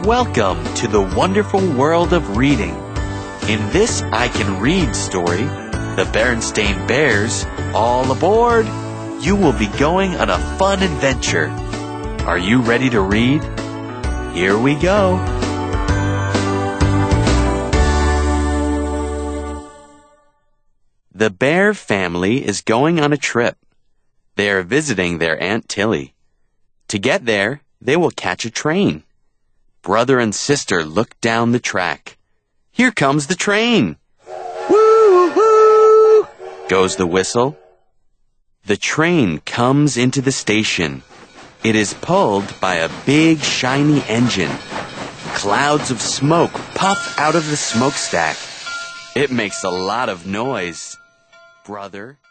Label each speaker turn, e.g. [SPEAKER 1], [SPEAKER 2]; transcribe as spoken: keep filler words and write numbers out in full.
[SPEAKER 1] Welcome to the wonderful world of reading. In this I Can Read story, the Berenstain Bears, all aboard! You will be going on a fun adventure. Are you ready to read? Here we go. The Bear family is going on a trip. They are visiting their Aunt Tilly. To get there, they will catch a train. Brother and sister look down the track. Here comes the train. Woo-hoo! Goes the whistle. The train comes into the station. It is pulled by a big, shiny engine. Clouds of smoke puff out of the smokestack. It makes a lot of noise. Brother